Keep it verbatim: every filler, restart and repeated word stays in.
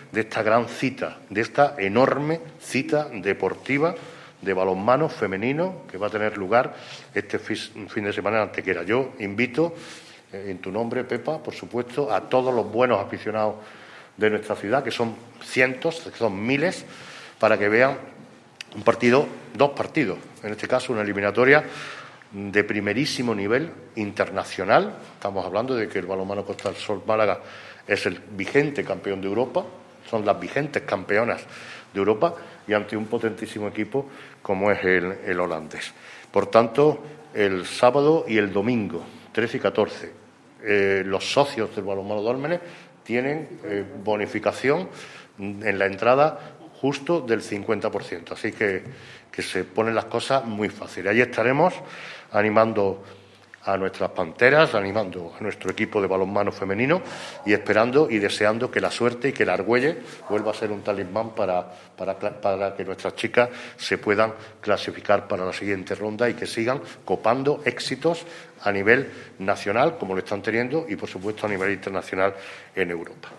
de esta gran cita, de esta enorme cita deportiva de balonmano femenino que va a tener lugar este fin de semana en Antequera. Yo invito, eh, en tu nombre, Pepa, por supuesto, a todos los buenos aficionados de nuestra ciudad, que son cientos, que son miles, para que vean un partido, dos partidos, en este caso una eliminatoria de primerísimo nivel internacional. Estamos hablando de que el balonmano Costa del Sol Málaga es el vigente campeón de Europa, son las vigentes campeonas de Europa y ante un potentísimo equipo como es el, el holandés. Por tanto, el sábado y el domingo, trece y catorce, eh, los socios del balonmano Dólmenes tienen eh, bonificación en la entrada justo del cincuenta por ciento. Así que, que se ponen las cosas muy fáciles. Ahí estaremos animando a nuestras panteras, animando a nuestro equipo de balonmano femenino y esperando y deseando que la suerte y que el Argüelles vuelva a ser un talismán para, para, para que nuestras chicas se puedan clasificar para la siguiente ronda y que sigan copando éxitos a nivel nacional, como lo están teniendo, y, por supuesto, a nivel internacional en Europa.